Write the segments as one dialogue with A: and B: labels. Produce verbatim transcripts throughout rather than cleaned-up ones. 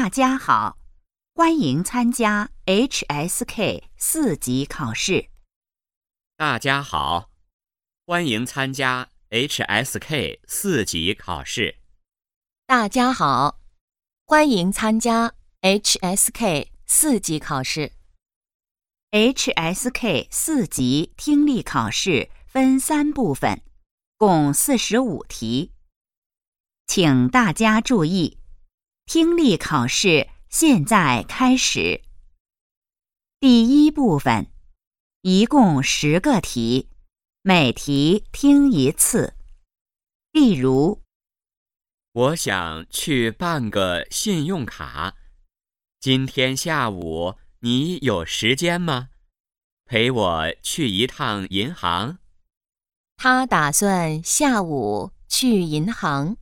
A: 大家好，欢迎参加 H S K 四级考试。
B: 大家好，欢迎参加 H S K 四级考试。
C: 大家好，欢迎参加 H S K 四级考试。
A: H S K 四级听力考试分三部分，共四十五题。请大家注意，听力考试现在开始。第一部分，一共十个题，每题听一次。例如，
B: 我想去办个信用卡，今天下午你有时间吗？陪我去一趟银行。
C: 他打算下午去银行。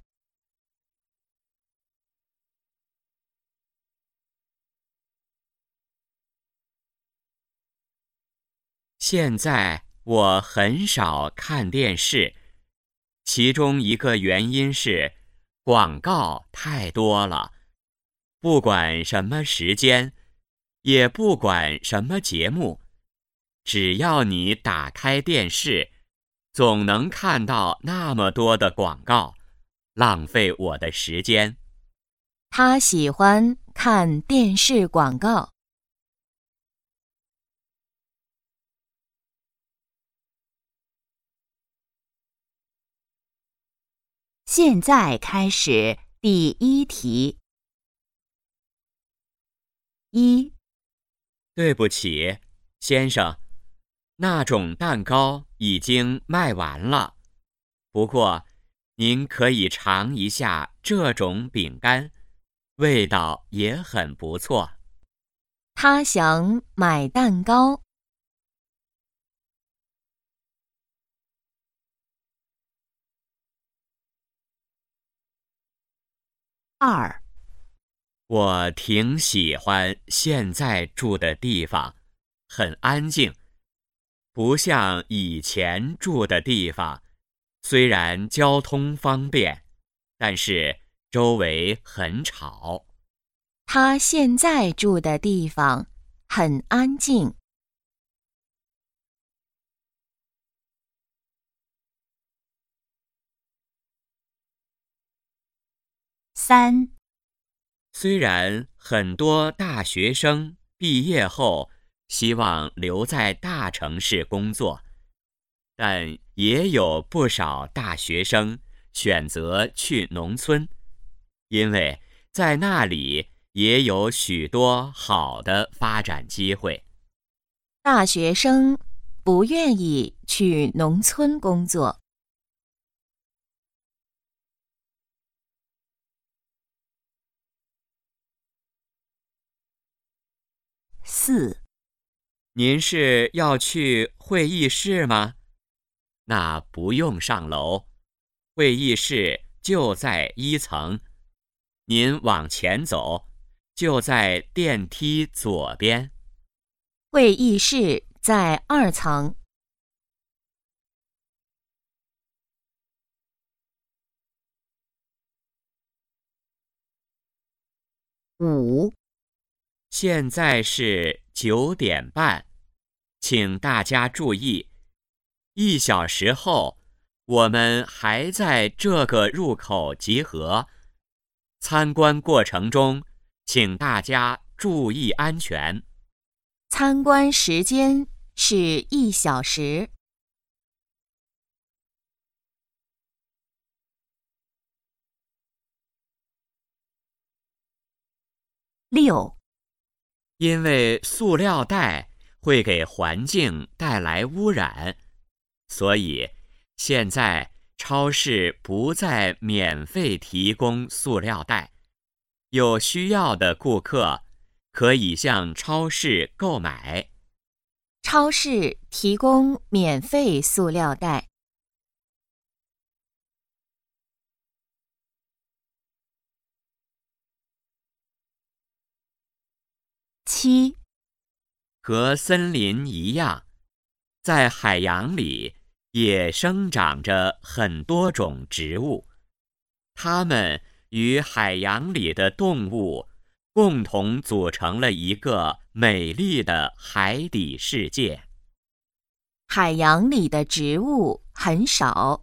B: 现在我很少看电视，其中一个原因是广告太多了。不管什么时间，也不管什么节目，只要你打开电视，总能看到那么多的广告，浪费我的时间。
C: 他喜欢看电视广告。
A: 现在开始第一题。一，
B: 对不起，先生，那种蛋糕已经卖完了。不过，您可以尝一下这种饼干，味道也很不错。
C: 他想买蛋糕。
A: 二，
B: 我挺喜欢现在住的地方，很安静，不像以前住的地方，虽然交通方便，但是周围很吵。
C: 他现在住的地方很安静。
A: 三，
B: 虽然很多大学生毕业后希望留在大城市工作，但也有不少大学生选择去农村，因为在那里也有许多好的发展机会。
C: 大学生不愿意去农村工作。
A: 四，
B: 您是要去会议室吗？那不用上楼，会议室就在一层。您往前走，就在电梯左边。
C: 会议室在二层。
A: 五，
B: 现在是九点半，请大家注意，一小时后，我们还在这个入口集合。参观过程中，请大家注意安全。
C: 参观时间是一小时。
A: 六，
B: 因为塑料袋会给环境带来污染，所以现在超市不再免费提供塑料袋，有需要的顾客可以向超市购买。
C: 超市提供免费塑料袋。
A: 七，
B: 和森林一样，在海洋里也生长着很多种植物，它们与海洋里的动物共同组成了一个美丽的海底世界。
C: 海洋里的植物很少。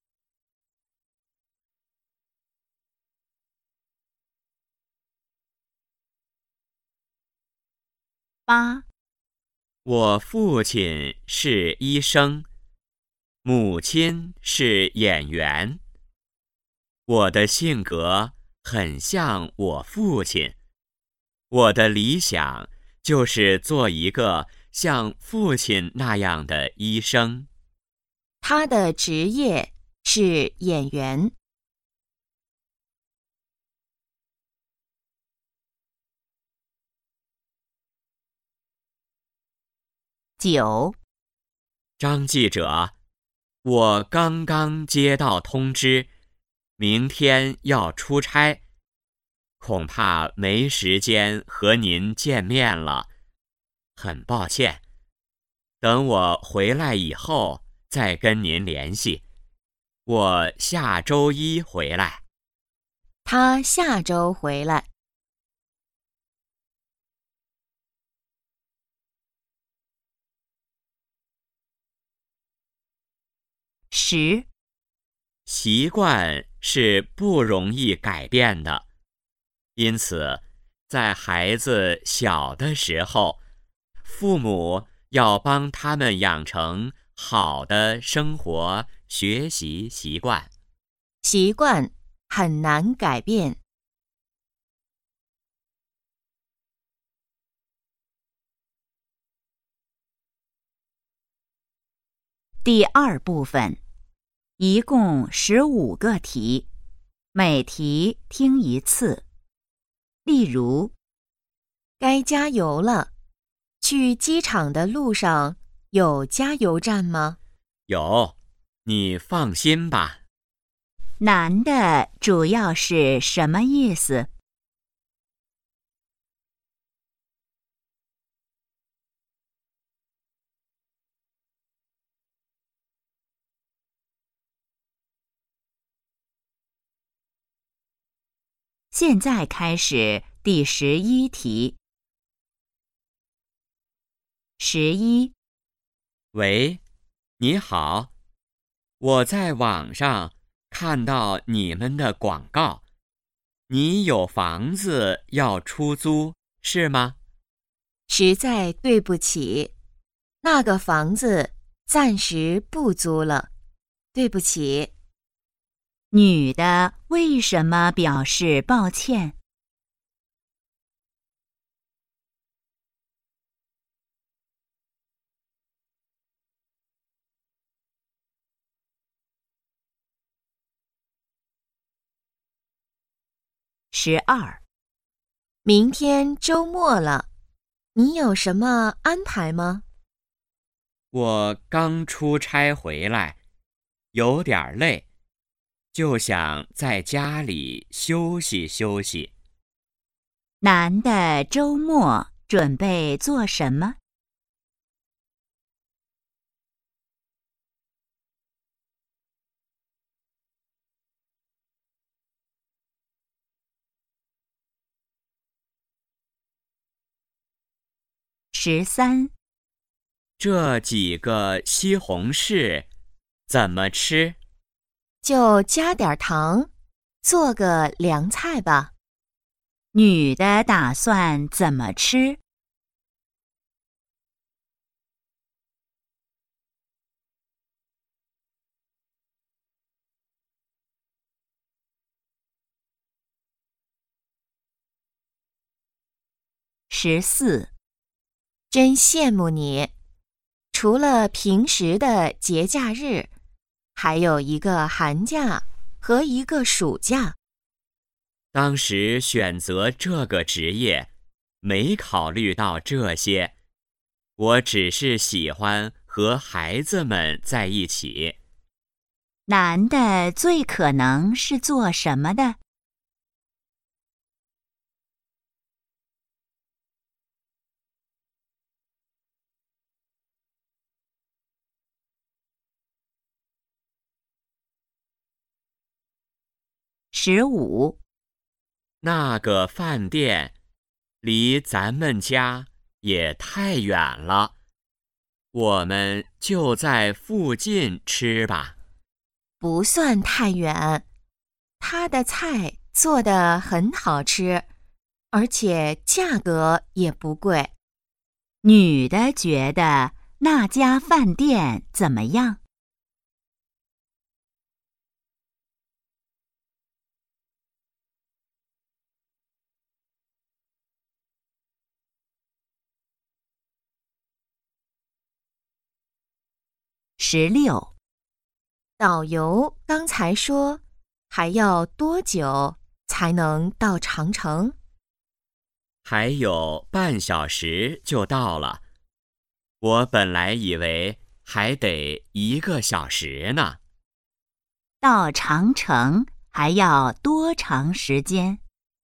A: 八、
B: 我父亲是医生，母亲是演员。我的性格很像我父亲，我的理想就是做一个像父亲那样的医生。
C: 他的职业是演员。
A: 九、
B: 张记者，我刚刚接到通知，明天要出差，恐怕没时间和您见面了，很抱歉。等我回来以后再跟您联系。我下周一回来。
C: 他下周回来。
A: 十、
B: 习惯是不容易改变的，因此，在孩子小的时候，父母要帮他们养成好的生活学习习惯。
C: 习惯很难改变。
A: 第二部分，一共十五个题，每题听一次。例如，
C: 该加油了。去机场的路上有加油站吗？
B: 有，你放心吧。
A: 男的主要是什么意思？现在开始第十一题。十一，
B: 喂，你好，我在网上看到你们的广告，你有房子要出租，是吗？
C: 实在对不起，那个房子暂时不租了，对不起。
A: 女的为什么表示抱歉？十二，
C: 明天周末了，你有什么安排吗？
B: 我刚出差回来，有点累，就想在家里休息休息。
A: 男的周末准备做什么？十三，
B: 这几个西红柿怎么吃？
C: 就加点糖，做个凉菜吧。
A: 女的打算怎么吃？十四，
C: 真羡慕你，除了平时的节假日，还有一个寒假和一个暑假。
B: 当时选择这个职业，没考虑到这些，我只是喜欢和孩子们在一起。
A: 男的最可能是做什么的？十五，
B: 那个饭店离咱们家也太远了，我们就在附近吃吧。
C: 不算太远，他的菜做得很好吃，而且价格也不贵。
A: 女的觉得那家饭店怎么样？十六。
C: 导游刚才说还要多久才能到长城？
B: 还有半小时就到了。我本来以为还得一个小时呢。
A: 到长城还要多长时间？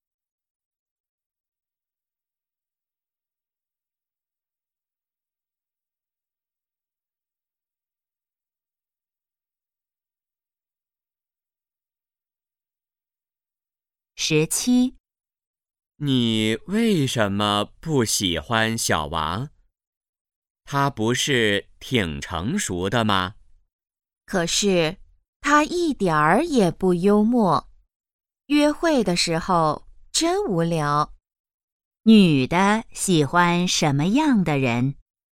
A: 十七。
B: 你为什么不喜欢小王？他不是挺成熟的吗？
C: 可是他一点儿也不幽默，约会的时候真无聊。
A: 女的喜欢什么样的人？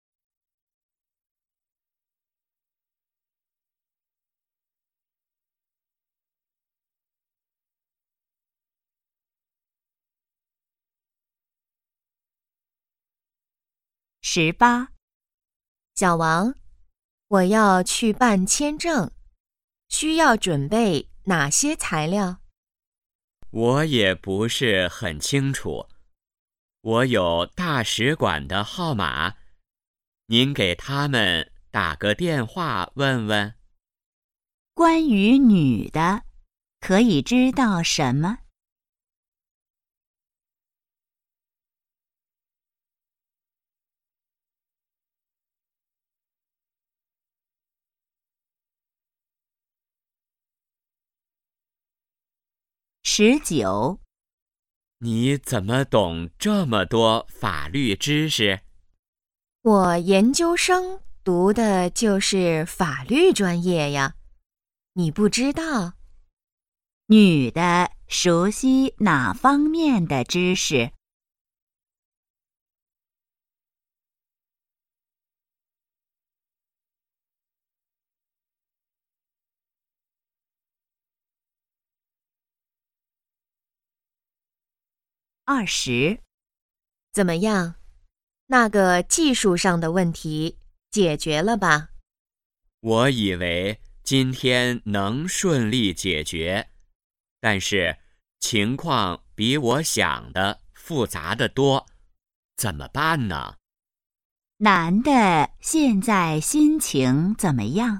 A: 十八。
C: 小王，我要去办签证，需要准备哪些材料？
B: 我也不是很清楚。我有大使馆的号码，您给他们打个电话问问。
A: 关于女的，可以知道什么？十九。
B: 你怎么懂这么多法律知识？
C: 我研究生读的就是法律专业呀，你不知道？
A: 女的熟悉哪方面的知识？二十。
C: 怎么样？那个技术上的问题解决了吧？
B: 我以为今天能顺利解决，但是情况比我想的复杂得多，怎么办呢？
A: 男的现在心情怎么样？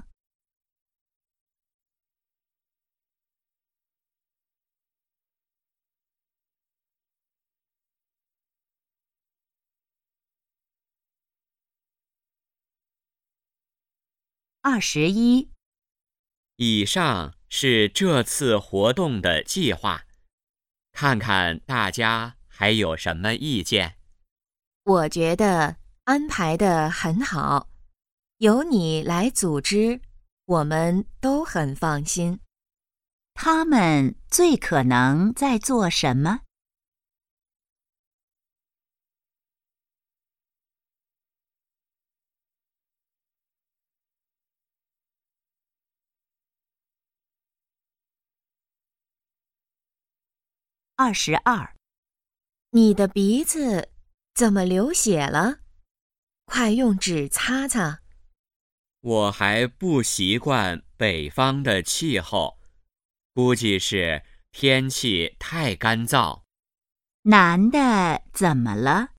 A: 二十一。
B: 以上是这次活动的计划，看看大家还有什么意见。
C: 我觉得安排得很好，由你来组织，我们都很放心。
A: 他们最可能在做什么？二十二。
C: 你的鼻子怎么流血了？快用纸擦擦。
B: 我还不习惯北方的气候，估计是天气太干燥。
A: 男的怎么了？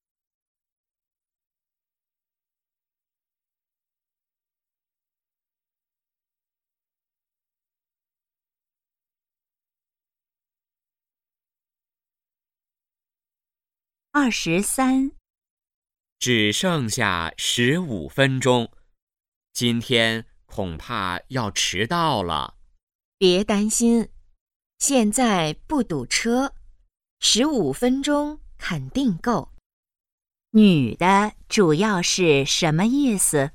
A: 二十三。
B: 只剩下十五分钟，今天恐怕要迟到了。
C: 别担心，现在不堵车，十五分钟肯定够。
A: 女的主要是什么意思？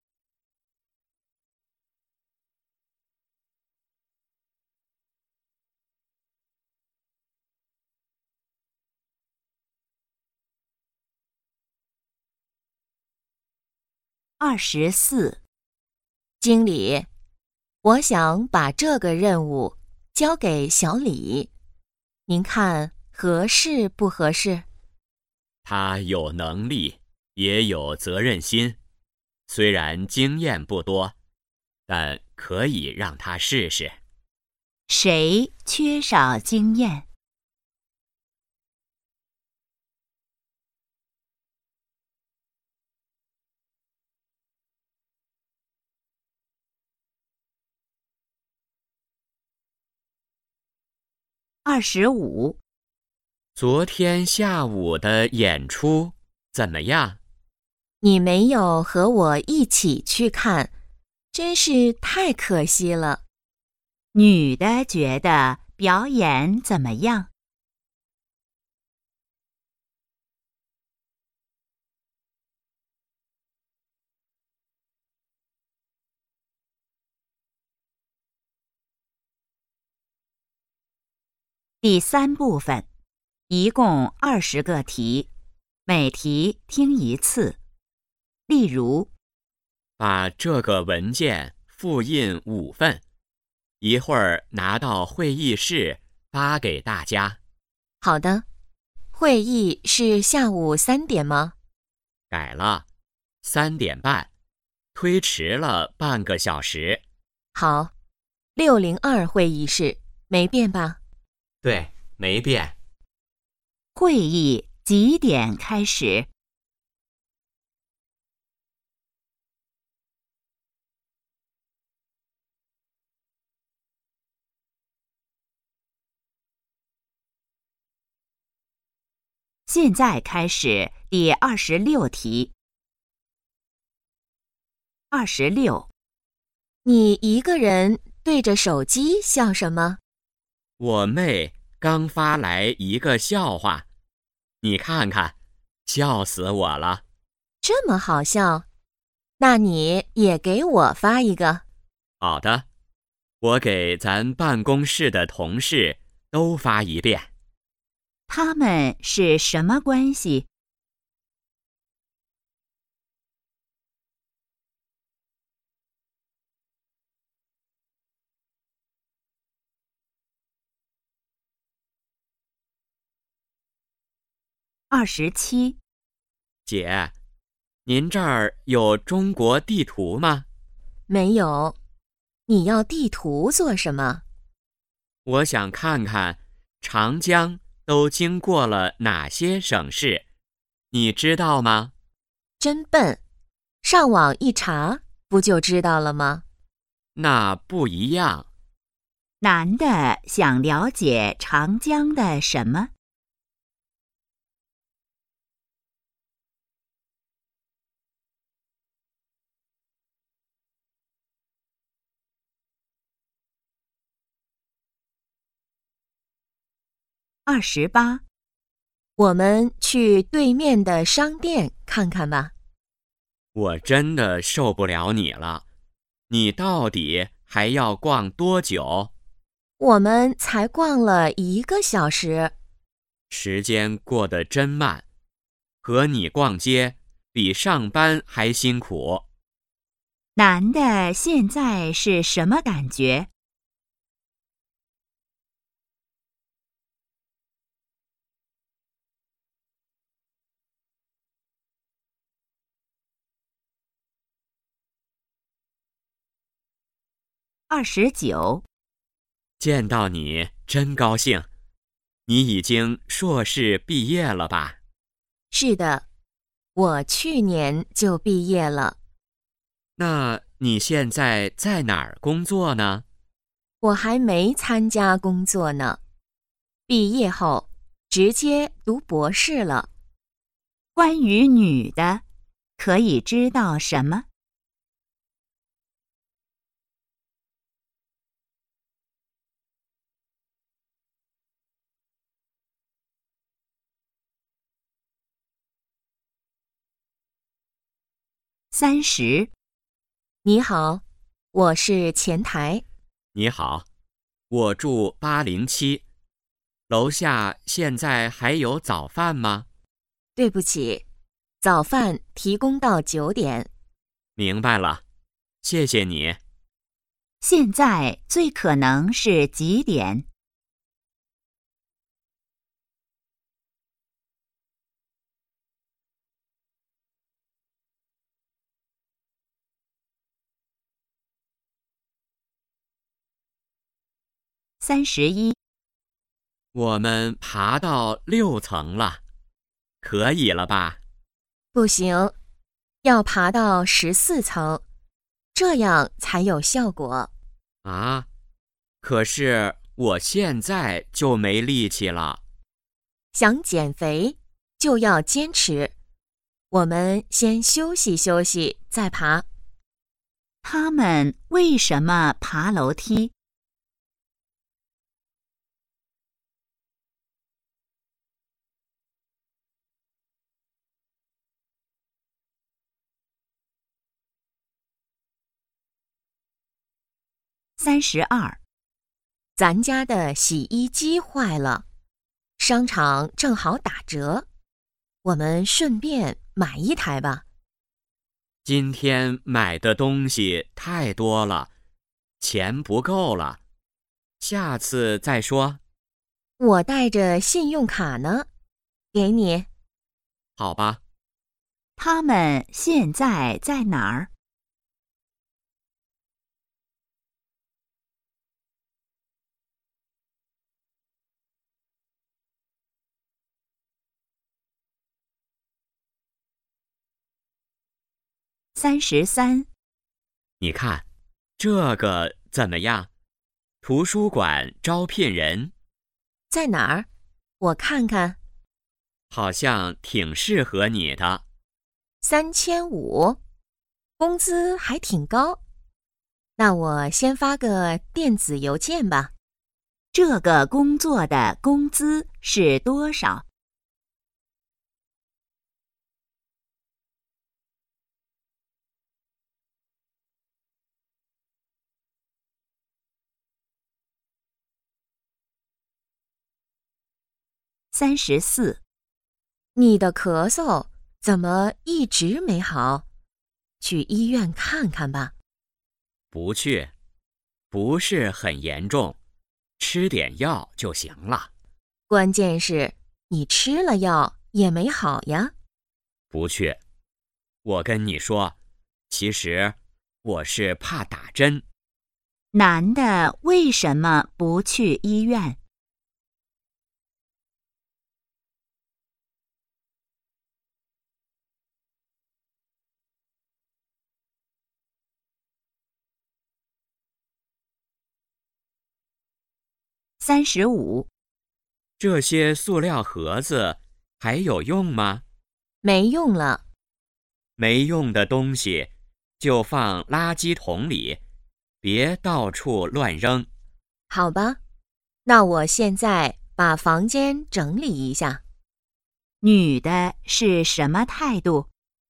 A: 二十四，
C: 经理，我想把这个任务交给小李，您看合适不合适？
B: 他有能力，也有责任心，虽然经验不多，但可以让他试试。
A: 谁缺少经验？二十五，
B: 昨天下午的演出怎么样？
C: 你没有和我一起去看，真是太可惜了。
A: 女的觉得表演怎么样？第三部分，一共二十个题，每题听一次。例如，
B: 把这个文件复印五份，一会儿拿到会议室发给大家。
C: 好的，会议是下午三点吗？
B: 改了，三点半，推迟了半个小时。
C: 好，六零二会议室没变吧？
B: 对，没变。
A: 会议几点开始？现在开始第二十六题。二十六，
C: 你一个人对着手机笑什么？
B: 我妹刚发来一个笑话，你看看，笑死我了。
C: 这么好笑？那你也给我发一个。
B: 好的，我给咱办公室的同事都发一遍。
A: 他们是什么关系？二十七，
B: 姐，您这儿有中国地图吗？
C: 没有。你要地图做什么？
B: 我想看看长江都经过了哪些省市，你知道吗？
C: 真笨，上网一查不就知道了吗？
B: 那不一样。
A: 男的想了解长江的什么？二十八，
C: 我们去对面的商店看看吧。
B: 我真的受不了你了，你到底还要逛多久？
C: 我们才逛了一个小时。
B: 时间过得真慢，和你逛街比上班还辛苦。
A: 男的现在是什么感觉？二十九，
B: 见到你真高兴，你已经硕士毕业了吧？
C: 是的，我去年就毕业了。
B: 那你现在在哪儿工作呢？
C: 我还没参加工作呢，毕业后直接读博士了。
A: 关于女的，可以知道什么？ 三十。
C: 你好，我是前台。
B: 你好，我住八零七，楼下现在还有早饭吗？
C: 对不起，早饭提供到九点。
B: 明白了，谢谢你。
A: 现在最可能是几点？三十一。
B: 我们爬到六层了，可以了吧？
C: 不行，要爬到十四层，这样才有效果。
B: 啊，可是我现在就没力气了。
C: 想减肥就要坚持。我们先休息休息，再爬。
A: 他们为什么爬楼梯？三十二。
C: 咱家的洗衣机坏了，商场正好打折，我们顺便买一台吧。
B: 今天买的东西太多了，钱不够了，下次再说。
C: 我带着信用卡呢，给你。
B: 好吧。
A: 他们现在在哪儿？三十三。
B: 你看，这个怎么样？图书馆招聘人，
C: 在哪儿？我看看。
B: 好像挺适合你的。
C: 三千五，工资还挺高。那我先发个电子邮件吧。
A: 这个工作的工资是多少？三十四。
C: 你的咳嗽怎么一直没好？去医院看看吧。
B: 不去，不是很严重，吃点药就行了。
C: 关键是你吃了药也没好呀。
B: 不去，我跟你说，其实我是怕打针。
A: 男的为什么不去医院？三十五。
B: 这些塑料盒子还有用吗？
C: 没用了。
B: 没用的东西就放垃圾桶里，别到处乱扔。
C: 好吧，那我现在把房间整理一下。
A: 女的是什么态度？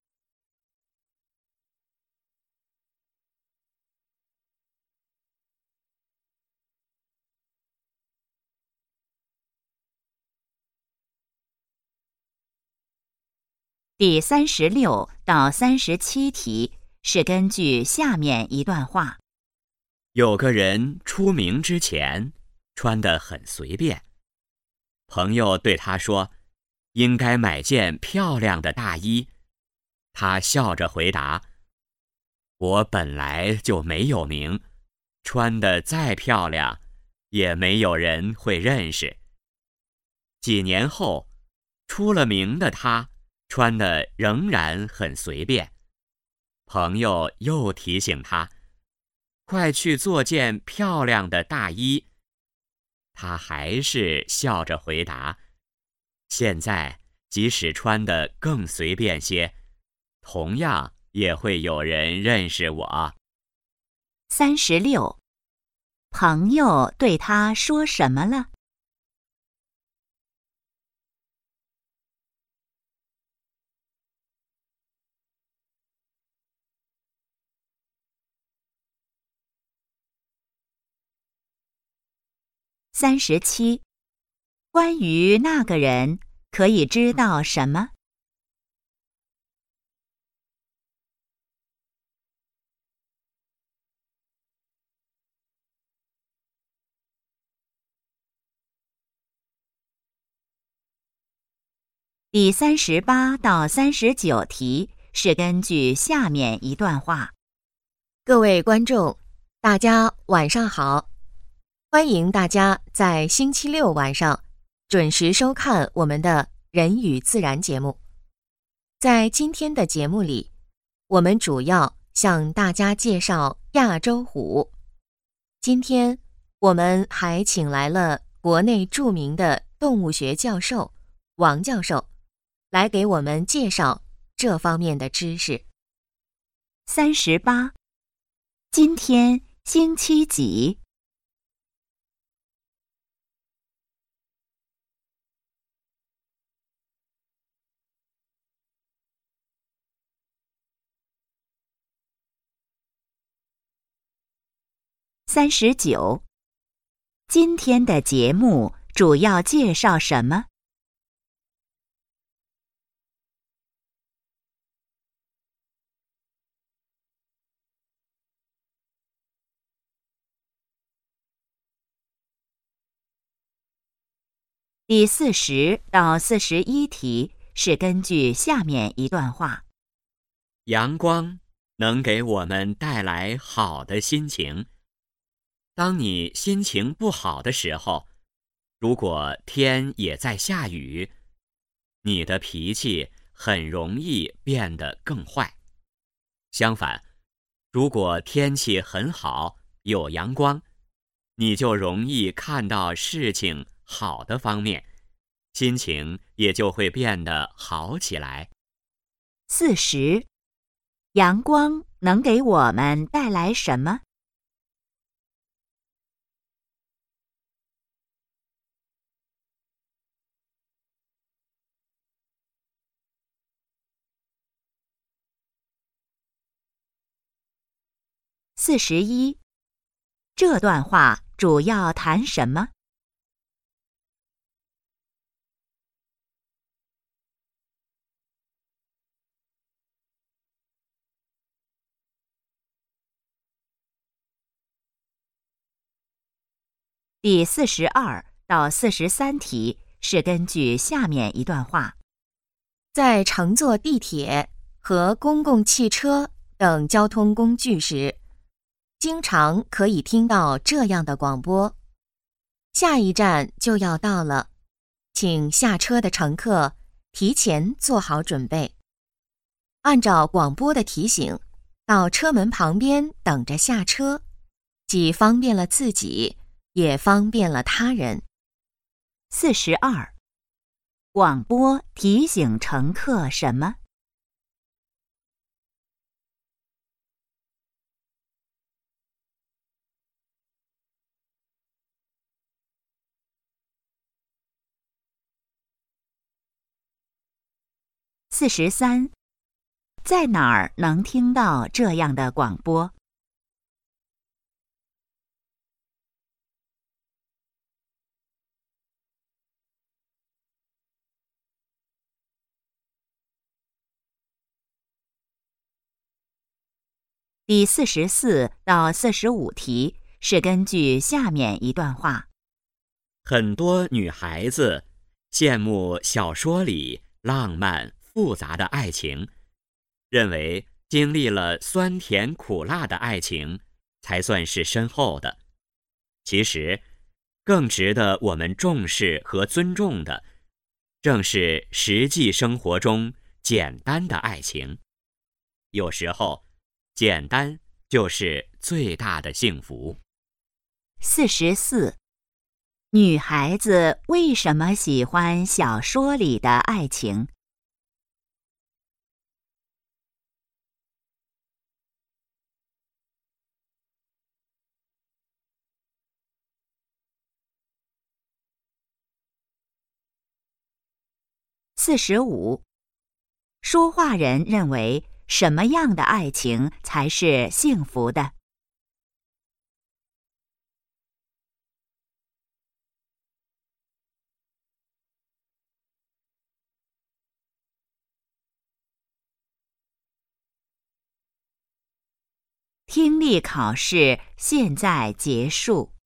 A: 第三十六到三十七题是根据下面一段话。
B: 有个人出名之前穿得很随便，朋友对他说，应该买件漂亮的大衣。他笑着回答，我本来就没有名，穿得再漂亮也没有人会认识。几年后，出了名的他穿得仍然很随便。朋友又提醒他，快去做件漂亮的大衣。他还是笑着回答，现在即使穿得更随便些，同样也会有人认识我。
A: 三十六，朋友对他说什么了？ 三十七，关于那个人，可以知道什么？第三十八到三十九题是根据下面一段话。
C: 各位观众，大家晚上好，欢迎大家在星期六晚上准时收看我们的人与自然节目。在今天的节目里，我们主要向大家介绍亚洲虎。今天我们还请来了国内著名的动物学教授王教授，来给我们介绍这方面的知识。
A: 三十八，今天星期几？三十九，今天的节目主要介绍什么？第四十到四十一题是根据下面一段话。
B: 阳光能给我们带来好的心情。当你心情不好的时候，如果天也在下雨，你的脾气很容易变得更坏。相反，如果天气很好，有阳光，你就容易看到事情好的方面，心情也就会变得好起来。
A: 四十，阳光能给我们带来什么？四十一，这段话主要谈什么？第四十二到四十三题是根据下面一段话。
C: 在乘坐地铁和公共汽车等交通工具时，经常可以听到这样的广播：下一站就要到了，请下车的乘客提前做好准备，按照广播的提醒，到车门旁边等着下车，既方便了自己，也方便了他人。
A: 四十二，广播提醒乘客什么？四十三，在哪儿能听到这样的广播？第四十四到四十五题是根据下面一段话。
B: 很多女孩子羡慕小说里浪漫复杂的爱情，认为经历了酸甜苦辣的爱情才算是深厚的。其实，更值得我们重视和尊重的，正是实际生活中简单的爱情。有时候，简单就是最大的幸福。
A: 四十四，女孩子为什么喜欢小说里的爱情？四十五，说话人认为什么样的爱情才是幸福的？ 听力考试现在结束。